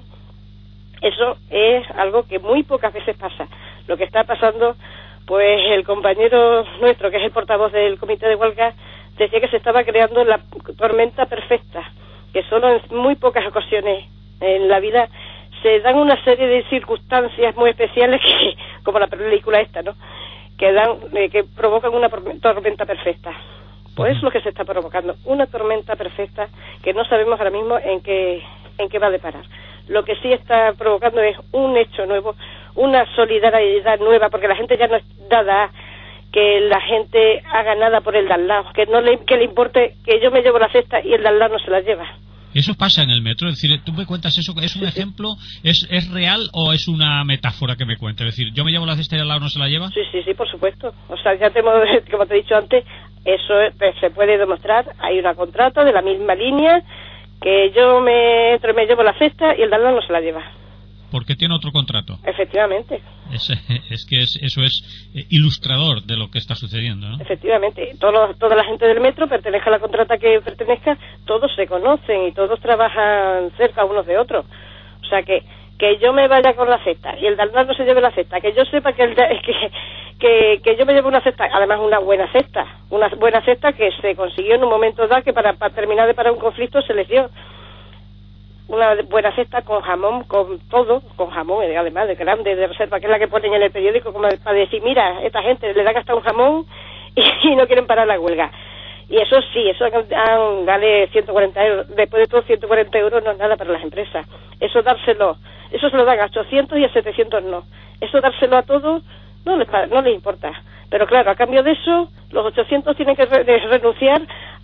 Eso es algo que muy pocas veces pasa. Lo que está pasando, pues el compañero nuestro, que es el portavoz del comité de huelga, decía que se estaba creando la tormenta perfecta, que solo en muy pocas ocasiones en la vida se dan una serie de circunstancias muy especiales, que como la película esta, ¿no?, que dan, eh, que provocan una tormenta perfecta. Pues es lo que se está provocando, una tormenta perfecta que no sabemos ahora mismo en qué, en qué va a deparar. Lo que sí está provocando es un hecho nuevo, una solidaridad nueva, porque la gente ya no es dada que la gente haga nada por el de al lado, que no le, que le importe que yo me llevo la cesta y el de al lado no se la lleva. Eso pasa en el metro, es decir, tú me cuentas eso, ¿es un sí, ejemplo? Sí. ¿Es, ¿Es real o es una metáfora que me cuentas? Es decir, ¿yo me llevo la cesta y al lado no se la lleva? Sí, sí, sí, por supuesto. O sea, ya te hemos, como te he dicho antes, eso se puede demostrar. Hay una contrata de la misma línea, que yo me entro y me llevo la cesta y el de al lado no se la lleva. Porque tiene otro contrato. Efectivamente. Es, es que es, eso es ilustrador de lo que está sucediendo, ¿no? Efectivamente. Todo, toda la gente del metro pertenezca a la contrata que pertenezca, todos se conocen y todos trabajan cerca unos de otros. O sea que que yo me vaya con la cesta y el de al lado no se lleve la cesta, que yo sepa que, el de, que, que que yo me llevo una cesta, además una buena cesta, una buena cesta que se consiguió en un momento dado, que para, para terminar de parar un conflicto se les dio. Una buena cesta con jamón, con todo, con jamón, además de grande, de reserva, que es la que ponen en el periódico, como para decir, mira, esta gente le dan hasta un jamón y, y no quieren parar la huelga. Y eso sí, eso han, vale ciento cuarenta euros, después de todo ciento cuarenta euros no es nada para las empresas. Eso dárselo, eso se lo dan a ochocientos y a setecientos no. Eso dárselo a todos no les, no les importa. Pero claro, a cambio de eso, los ochocientos tienen que re, renunciar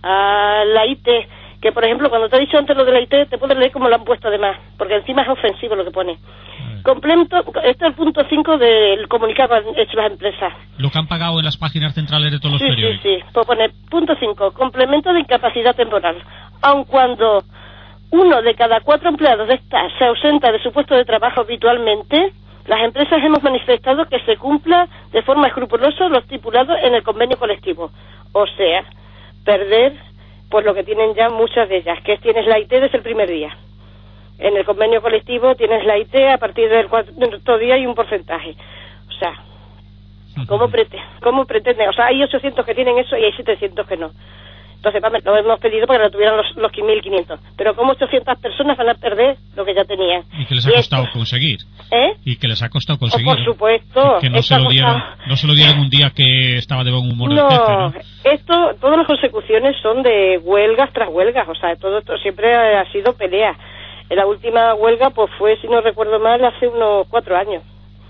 a la I T, que por ejemplo, cuando te he dicho antes lo de la I T, te puedes leer como lo han puesto de más, porque encima es ofensivo lo que pone. Complemento, este es el punto cinco del comunicado que han hecho las empresas. Lo que han pagado en las páginas centrales de todos sí, los periódicos. Sí, sí, puedo poner punto cinco, complemento de incapacidad temporal. Aun cuando uno de cada cuatro empleados de esta se ausenta de su puesto de trabajo habitualmente, las empresas hemos manifestado que se cumpla de forma escrupulosa lo estipulado en el convenio colectivo. O sea, perder pues lo que tienen ya muchas de ellas, que es tienes la I T desde el primer día. En el convenio colectivo tienes la I T a partir del cuarto día y un porcentaje. O sea, ¿cómo pretende? ¿Cómo pretende? O sea, hay ochocientos que tienen eso y hay setecientos que no. Entonces, vamos, lo hemos pedido para que lo tuvieran los, los mil quinientos. Pero ¿cómo ochocientas personas van a perder lo que ya tenían? Y que les ha y costado esto, conseguir. ¿Eh? Y que les ha costado conseguir. Oh, por supuesto. Que no se, lo dieron, no se lo dieron un día que estaba de buen humor el no, jefe, ¿no? Esto, todas las consecuciones son de huelgas tras huelgas. O sea, todo esto siempre ha sido pelea. La última huelga, pues fue, si no recuerdo mal, hace unos cuatro años.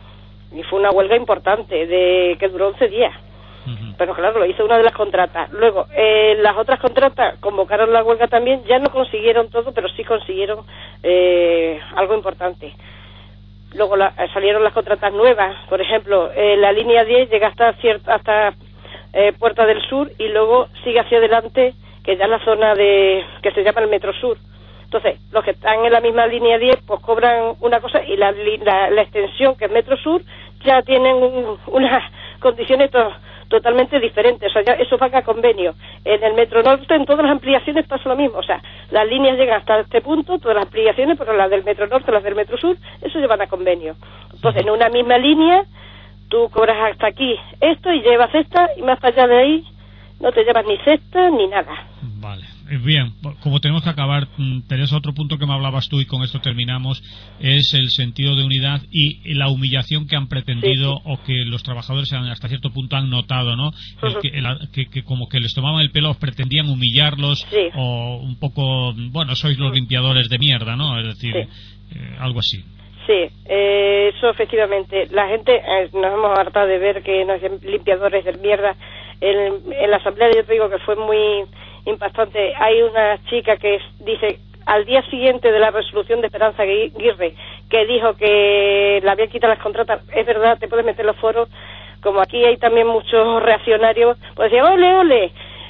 Y fue una huelga importante, de que duró once días. Uh-huh. Pero claro, lo hizo una de las contratas. Luego, eh, las otras contratas convocaron la huelga también, ya no consiguieron todo, pero sí consiguieron eh, algo importante. Luego la, salieron las contratas nuevas, por ejemplo, eh, la línea diez llega hasta, cierta, hasta eh, Puerta del Sur y luego sigue hacia adelante, que ya es la zona de que se llama el Metro Sur. Entonces, los que están en la misma línea diez, pues cobran una cosa, y la, la, la extensión, que es Metro Sur, ya tienen un, unas condiciones to, totalmente diferentes. O sea, ya eso va a convenio. En el Metro Norte, en todas las ampliaciones pasa lo mismo. O sea, las líneas llegan hasta este punto, todas las ampliaciones, pero las del Metro Norte, las del Metro Sur, eso llevan a convenio. Entonces, en una misma línea, tú cobras hasta aquí esto y llevas esta, y más para allá de ahí, no te llevas ni cesta ni nada. Vale. Bien, como tenemos que acabar, Teresa, otro punto que me hablabas tú y con esto terminamos es el sentido de unidad y la humillación que han pretendido, sí, sí, o que los trabajadores hasta cierto punto han notado, ¿no? Uh-huh. El que, el, que, que como que les tomaban el pelo, pretendían humillarlos, sí, o un poco, bueno, sois los limpiadores de mierda, ¿no? Es decir, sí, eh, algo así. Sí, eh, eso efectivamente. La gente, eh, nos hemos hartado de ver que nos limpiadores de mierda. En, en la asamblea yo te digo que fue muy impactante. Hay una chica que dice, al día siguiente de la resolución de Esperanza Aguirre, que dijo que le habían quitado las contratas, es verdad, te puedes meter en los foros, como aquí hay también muchos reaccionarios, pues decía, ole, ole,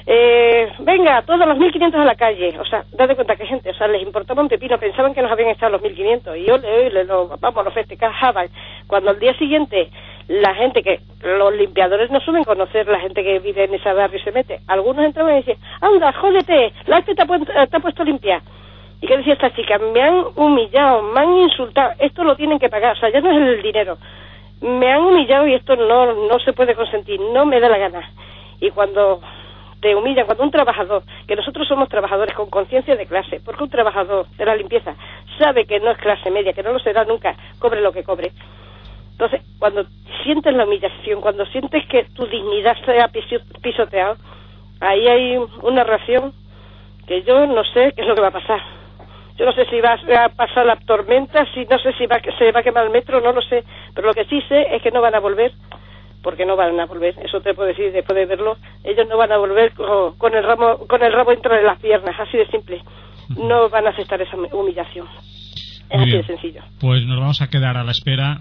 eh, venga, todos los mil quinientos a la calle. O sea, date cuenta que gente, o sea, les importaba un pepino, pensaban que nos habían echado los mil quinientos, y ole, ole, lo, vamos, los festejaban. Cuando al día siguiente, la gente que, los limpiadores no suelen conocer la gente que vive en ese barrio y se mete, algunos entraban y decían, anda, jódete, la gente te ha, pu te ha puesto a limpiar. ¿Y qué decía esta chica? Me han humillado, me han insultado, esto lo tienen que pagar, o sea, ya no es el dinero. Me han humillado y esto no no se puede consentir, no me da la gana. Y cuando te humillan, cuando un trabajador, que nosotros somos trabajadores con conciencia de clase, porque un trabajador de la limpieza sabe que no es clase media, que no lo será nunca, cobre lo que cobre. Entonces, cuando sientes la humillación, cuando sientes que tu dignidad se ha pisoteado, ahí hay una reacción que yo no sé qué es lo que va a pasar. Yo no sé si va a pasar la tormenta, si no sé si va, se va a quemar el metro, no lo sé. Pero lo que sí sé es que no van a volver, porque no van a volver. Eso te puedo decir después de verlo. Ellos no van a volver con, con el ramo, con el rabo entre las piernas, así de simple. No van a aceptar esa humillación. Es así de sencillo. Pues nos vamos a quedar a la espera.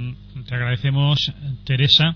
Te agradecemos, Teresa,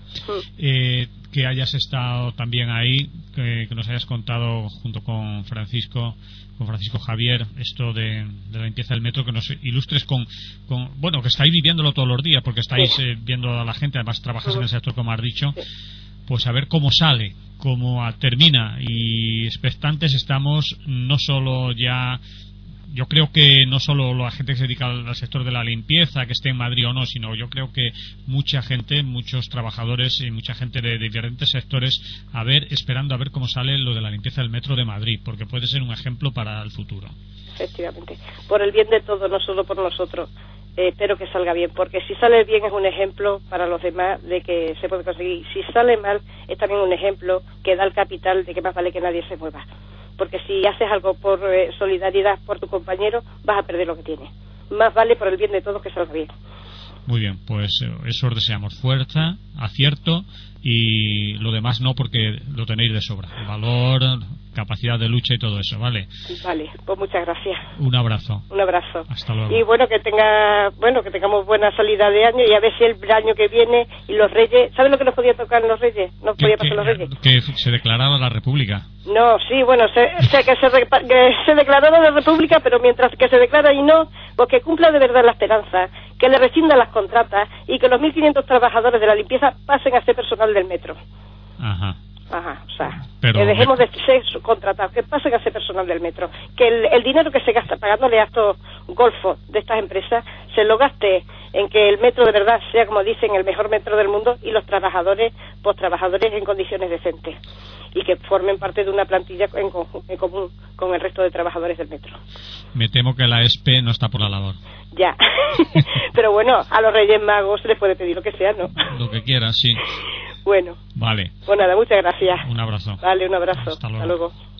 eh, que hayas estado también ahí, que, que nos hayas contado junto con Francisco, con Francisco Javier, esto de, de la limpieza del metro, que nos ilustres con, con, bueno, que estáis viviéndolo todos los días, porque estáis sí. eh, viendo a la gente, además trabajas uh-huh. en el sector, como has dicho, sí. Pues a ver cómo sale, cómo termina, y expectantes estamos, no solo ya. Yo creo que no solo la gente que se dedica al sector de la limpieza, que esté en Madrid o no, sino yo creo que mucha gente, muchos trabajadores y mucha gente de, de diferentes sectores, a ver, esperando a ver cómo sale lo de la limpieza del metro de Madrid, porque puede ser un ejemplo para el futuro. Efectivamente, por el bien de todos, no solo por nosotros. Eh, espero que salga bien, porque si sale bien es un ejemplo para los demás de que se puede conseguir. Si sale mal es también un ejemplo que da el capital de que más vale que nadie se mueva. Porque si haces algo por eh, solidaridad por tu compañero, vas a perder lo que tienes. Más vale por el bien de todos que salga bien. Muy bien, pues eso os deseamos, fuerza, acierto, y lo demás no, porque lo tenéis de sobra. El valor, capacidad de lucha y todo eso, ¿vale? Vale, pues muchas gracias. Un abrazo. Un abrazo. Hasta luego. Y bueno, que tenga, bueno, que tengamos buena salida de año, y a ver si el año que viene y los Reyes, ¿sabes lo que nos podía tocar en los Reyes? No podía pasar los Reyes. Que se declarara la República. No, sí, bueno, sé, sé que, se, que se declarara la República, pero mientras que se declara y no, pues que cumpla de verdad la esperanza, que le rescinda las contratas y que los mil quinientos trabajadores de la limpieza pasen a ser personal del metro. Ajá. Ajá, o sea, pero que dejemos de ser subcontratados, que pasen a ser personal del metro, que el, el dinero que se gasta pagándole a estos golfos de estas empresas se lo gaste en que el metro de verdad sea, como dicen, el mejor metro del mundo, y los trabajadores, pues trabajadores en condiciones decentes, y que formen parte de una plantilla en, en común con el resto de trabajadores del metro. Me temo que la E S P E no está por la labor. Ya, pero bueno, a los Reyes Magos se les puede pedir lo que sea, ¿no? Lo que quieran, sí. Bueno. Vale. Pues nada, muchas gracias. Un abrazo. Vale, un abrazo. Hasta luego. Hasta luego.